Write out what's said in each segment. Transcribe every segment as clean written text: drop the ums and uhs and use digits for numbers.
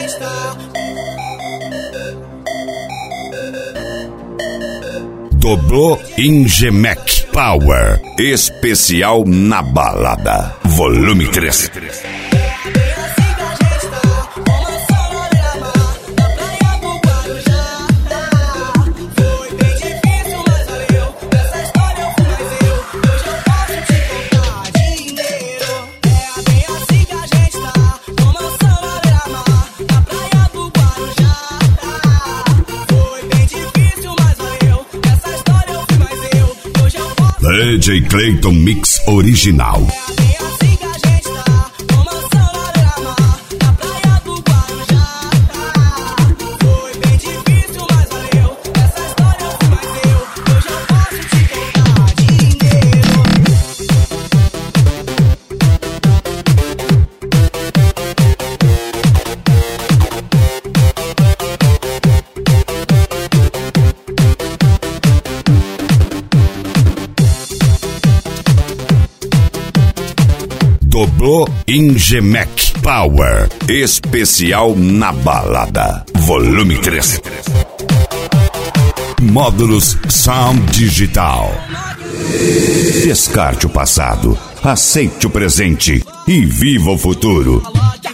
Doblô Ingemec Power, especial na balada, volume 3. DJ Clayton Mix Original. Doblô Ingemec Power, especial na balada, volume 3. Módulos Sound Digital. Descarte o passado, aceite o presente e viva o futuro.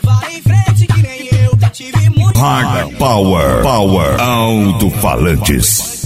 Hard Power, Power Alto-falantes.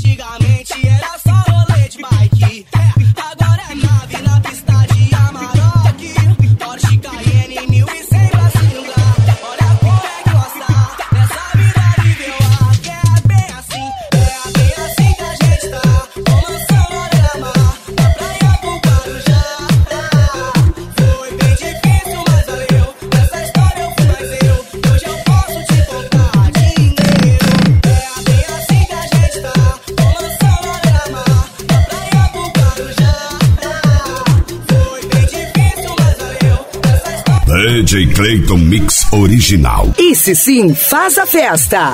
DJ Clayton Mix Original. Esse sim faz a festa.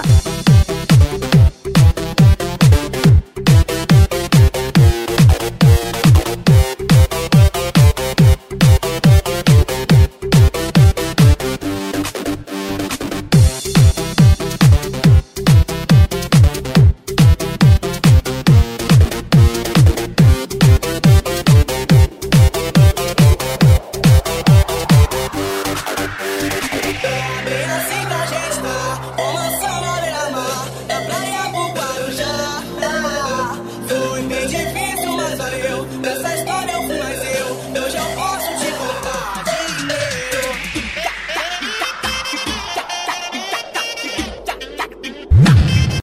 Assim